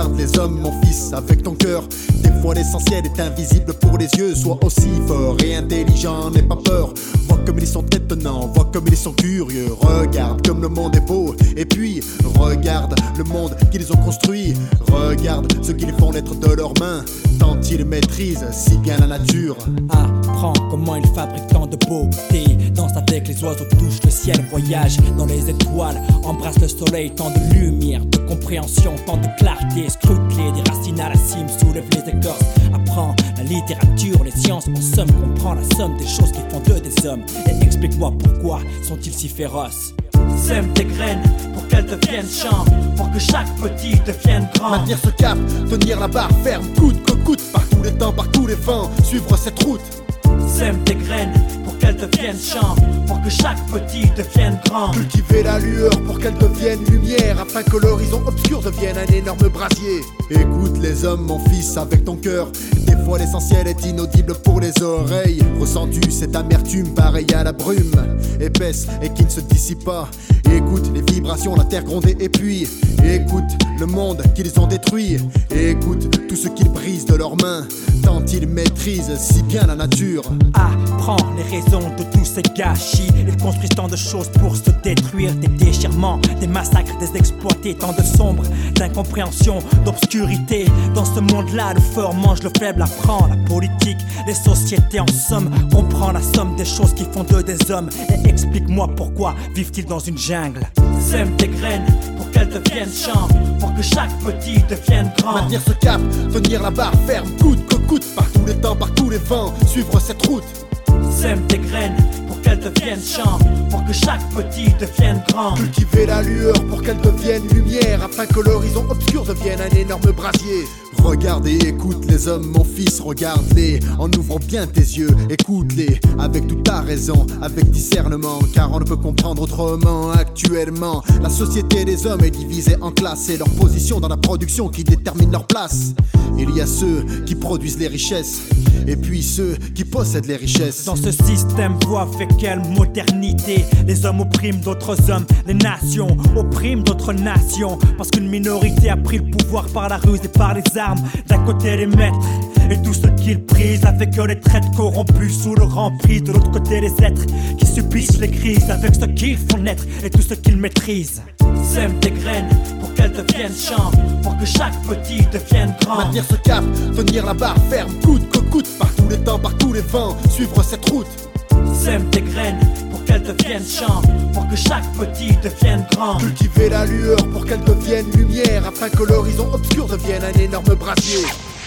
Regarde les hommes, mon fils, avec ton cœur. Des fois l'essentiel est invisible pour les yeux. Sois aussi fort et intelligent, n'aie pas peur. Vois comme ils sont étonnants, vois comme ils sont curieux. Regarde comme le monde est beau. Et puis, regarde le monde qu'ils ont construit. Regarde ce qu'ils font naître de leurs mains. Tant ils maîtrisent si bien la nature. Apprends comment ils fabriquent tant de beauté. Danse avec les oiseaux, touche le ciel, voyage dans les étoiles. Embrasse le soleil, tant de lumière, de compréhension, tant de clarté. Scrute-les, des racines à la cime, soulève les écorces. Apprends la littérature, les sciences, en somme, comprends la somme des choses qui font d'eux des hommes. Et explique-moi pourquoi sont-ils si féroces. Sème tes graines pour qu'elles deviennent champs, pour que chaque petit devienne grand. Maintenir ce cap, tenir la barre ferme, coûte que coûte, par tous les temps, par tous les vents, suivre cette route. Sème tes graines pour qu'elles deviennent champs, pour que chaque petit devienne grand. Cultiver la lueur pour qu'elle devienne lumière, afin que l'horizon obscur devienne un énorme brasier. Écoute les hommes, mon fils, avec ton cœur. Des fois l'essentiel est inaudible pour les oreilles. Ressens-tu cette amertume pareille à la brume, épaisse et qui ne se dissipe pas? Écoute les vibrations, la terre gronder et puis écoute le monde qu'ils ont détruit. Écoute tout ce qu'ils brisent de leurs mains, tant ils maîtrisent si bien la nature. Apprends les raisons de tous ces gâchis. Ils construisent tant de choses pour se détruire. Des déchirements, des massacres, des exploités. Tant de sombres, d'incompréhension, d'obscurité. Dans ce monde-là, le fort mange le faible. Apprends la politique, les sociétés en somme. Comprends la somme des choses qui font d'eux des hommes. Et explique-moi pourquoi vivent-ils dans une jungle. Sème tes graines pour qu'elles deviennent champs, pour que chaque petit devienne grand. Maintenir ce cap, tenir la barre ferme, coûte que coûte, par tous les temps, par tous les vents, suivre cette route. Sème tes graines pour qu'elles deviennent champs, pour que chaque petit devienne grand. Cultiver la lueur pour qu'elle devienne lumière, afin que l'horizon obscur devienne un énorme brasier. Regarde et écoute les hommes, mon fils, regarde-les en ouvrant bien tes yeux, écoute-les avec toute ta raison, avec discernement, car on ne peut comprendre autrement actuellement. La société des hommes est divisée en classes, et leur position dans la production qui détermine leur place. Il y a ceux qui produisent les richesses, et puis ceux qui possèdent les richesses. Dans ce système, vois avec quelle modernité les hommes oppriment d'autres hommes, les nations oppriment d'autres nations, parce qu'une minorité a pris le pouvoir par la ruse et par les armes. D'un côté les maîtres et tout ce qu'ils prisent, avec eux les traites corrompus sous leur emprise. De l'autre côté les êtres qui subissent les crises, avec ce qu'ils font naître et tout ce qu'ils maîtrisent. Sème tes graines pour qu'elles deviennent champs, pour que chaque petit devienne grand. Maintenir ce cap, tenir la barre ferme, coûte que coûte, par tous les temps, par tous les vents, suivre cette route. Sème tes graines pour qu'elles deviennent champs, pour que chaque petit devienne grand. Cultiver la lueur pour qu'elle devienne lumière, afin que l'horizon obscur devienne un énorme brasier.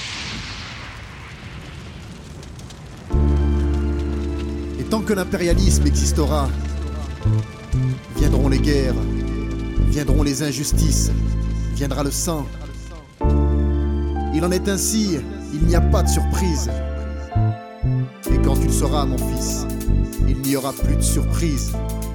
Et tant que l'impérialisme existera, viendront les guerres, viendront les injustices, viendra le sang. Il en est ainsi, il n'y a pas de surprise. Et quand tu le sauras, mon fils, il n'y aura plus de surprise.